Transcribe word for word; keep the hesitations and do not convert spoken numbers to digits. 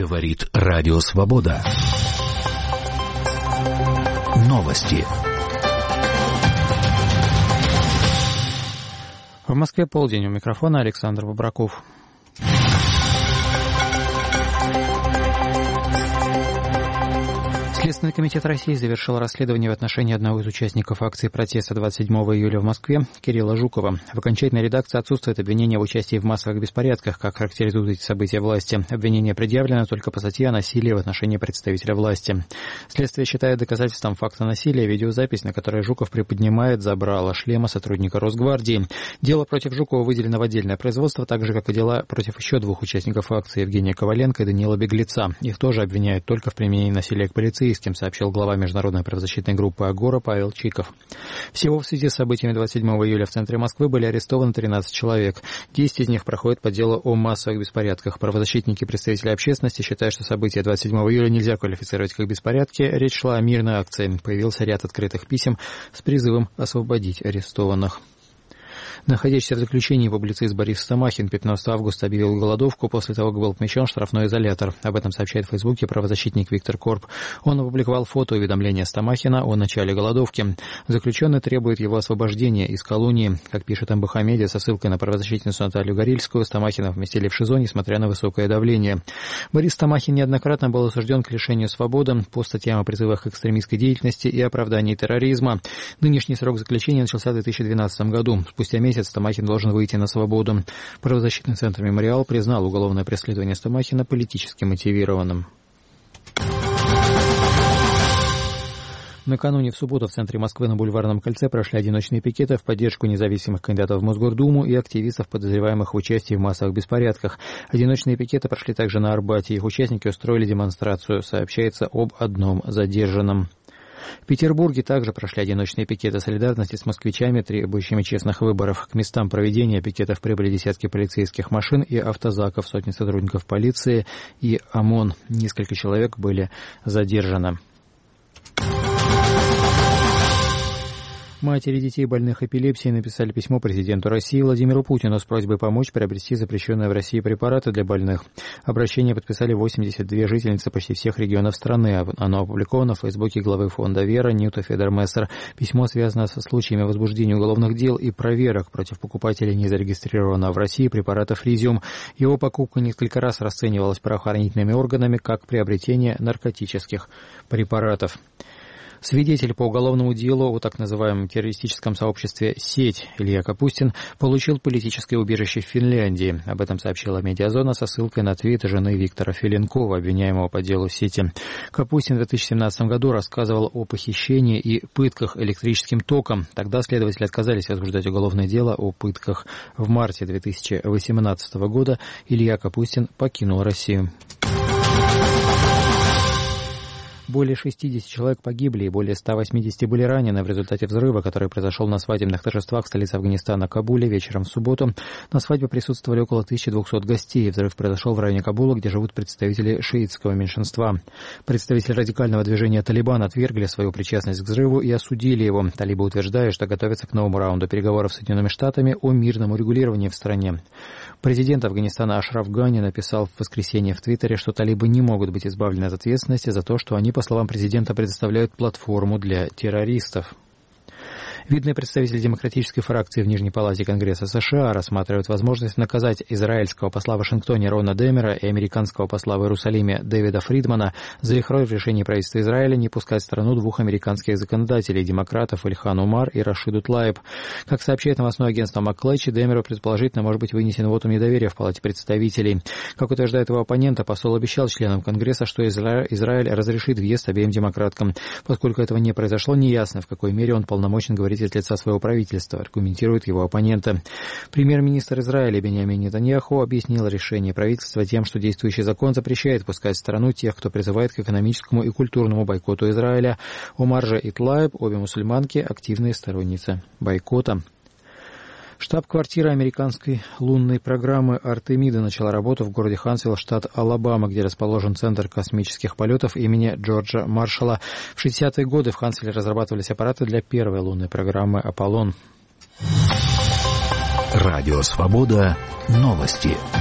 Говорит Радио Свобода. Новости. В Москве полдень. У микрофона Александр Бобраков. Следственный комитет России завершил расследование в отношении одного из участников акции протеста двадцать седьмого июля в Москве, Кирилла Жукова. В окончательной редакции отсутствует обвинение в участии в массовых беспорядках, как характеризуют эти события власти. Обвинение предъявлено только по статье о насилии в отношении представителя власти. Следствие считает доказательством факта насилия видеозапись, на которой Жуков приподнимает забрало шлема сотрудника Росгвардии. Дело против Жукова выделено в отдельное производство, так же, как и дела против еще двух участников акции, Евгения Коваленко и Даниила Беглеца. Их тоже обвиняют только в применении насилия к полицейским, сообщил глава международной правозащитной группы «Агора» Павел Чиков. Всего в связи с событиями двадцать седьмого июля в центре Москвы были арестованы тринадцать человек. десять из них проходят по делу о массовых беспорядках. Правозащитники и представители общественности считают, что события двадцать седьмого июля нельзя квалифицировать как беспорядки. Речь шла о мирной акции. Появился ряд открытых писем с призывом освободить арестованных. Находящийся в заключении публицист Борис Стамахин пятнадцатого августа объявил голодовку после того, как был помещен в штрафной изолятор. Об этом сообщает в Фейсбуке правозащитник Виктор Корп. Он опубликовал фото уведомления Стамахина о начале голодовки. Заключенный требует его освобождения из колонии. Как пишет эм бэ ха Медиа со ссылкой на правозащитницу Наталью Горильскую, Стамахина поместили в ШИЗО, несмотря на высокое давление. Борис Стамахин неоднократно был осужден к лишению свободы по статьям о призывах к экстремистской деятельности и оправдании терроризма. Нынешний срок заключения начался в две тысячи двенадцатом году. Спустя месяц Стамахин должен выйти на свободу. Правозащитный центр «Мемориал» признал уголовное преследование Стамахина политически мотивированным. Накануне в субботу в центре Москвы на Бульварном кольце прошли одиночные пикеты в поддержку независимых кандидатов в Мосгордуму и активистов, подозреваемых в участии в массовых беспорядках. Одиночные пикеты прошли также на Арбате. Их участники устроили демонстрацию. Сообщается об одном задержанном. В Петербурге также прошли одиночные пикеты солидарности с москвичами, требующими честных выборов. К местам проведения пикетов прибыли десятки полицейских машин и автозаков, сотни сотрудников полиции и ОМОН. Несколько человек были задержаны. Матери детей, больных эпилепсией, написали письмо президенту России Владимиру Путину с просьбой помочь приобрести запрещенные в России препараты для больных. Обращение подписали восемьдесят две жительницы почти всех регионов страны. Оно опубликовано в фейсбуке главы фонда «Вера» Ньюта Федермессер. Письмо связано со случаями возбуждения уголовных дел и проверок против покупателей незарегистрированного в России препарата «Фризиум». Его покупка несколько раз расценивалась правоохранительными органами как приобретение наркотических препаратов. Свидетель по уголовному делу о так называемом террористическом сообществе «Сеть» Илья Капустин получил политическое убежище в Финляндии. Об этом сообщила «Медиазона» со ссылкой на твит жены Виктора Филенкова, обвиняемого по делу «Сети». Капустин в две тысячи семнадцатом году рассказывал о похищении и пытках электрическим током. Тогда следователи отказались возбуждать уголовное дело о пытках. В марте две тысячи восемнадцатого года Илья Капустин покинул Россию. Более шестьдесят человек погибли и более ста восьмидесяти были ранены в результате взрыва, который произошел на свадебных торжествах в столице Афганистана Кабуле вечером в субботу. На свадьбе присутствовали около тысячи двухсот гостей. Взрыв произошел в районе Кабула, где живут представители шиитского меньшинства. Представители радикального движения «Талибан» отвергли свою причастность к взрыву и осудили его. Талибы утверждают, что готовятся к новому раунду переговоров с Соединенными Штатами о мирном урегулировании в стране. Президент Афганистана Ашраф Гани написал в воскресенье в Твиттере, что талибы не могут быть избавлены от ответственности за то, что они, по словам президента, предоставляют платформу для террористов. Видные представители демократической фракции в Нижней палате Конгресса США рассматривают возможность наказать израильского посла в Вашингтоне Рона Демера и американского посла в Иерусалиме Дэвида Фридмана за их роль в решении правительства Израиля не пускать в страну двух американских законодателей, демократов Ильхан Умар и Рашиду Тлаиб. Как сообщает новостное агентство Макклэчи, Демеру предположительно может быть вынесен вотум недоверия в Палате представителей. Как утверждает его оппонента, посол обещал членам Конгресса, что Изра... Израиль разрешит въезд обеим демократкам. Поскольку этого не произошло, неясно, в какой мере он полномочен говорить от лица своего правительства, аргументирует его оппонента. Премьер-министр Израиля Биньямин Нетаньяху объяснил решение правительства тем, что действующий закон запрещает пускать в страну тех, кто призывает к экономическому и культурному бойкоту Израиля. Умар же и Тлаиб, обе мусульманки, активные сторонницы бойкота. Штаб-квартира американской лунной программы «Артемида» начала работу в городе Хансвилл, штат Алабама, где расположен Центр космических полетов имени Джорджа Маршалла. В шестидесятые годы в Хансвилле разрабатывались аппараты для первой лунной программы «Аполлон». Радио «Свобода». Новости.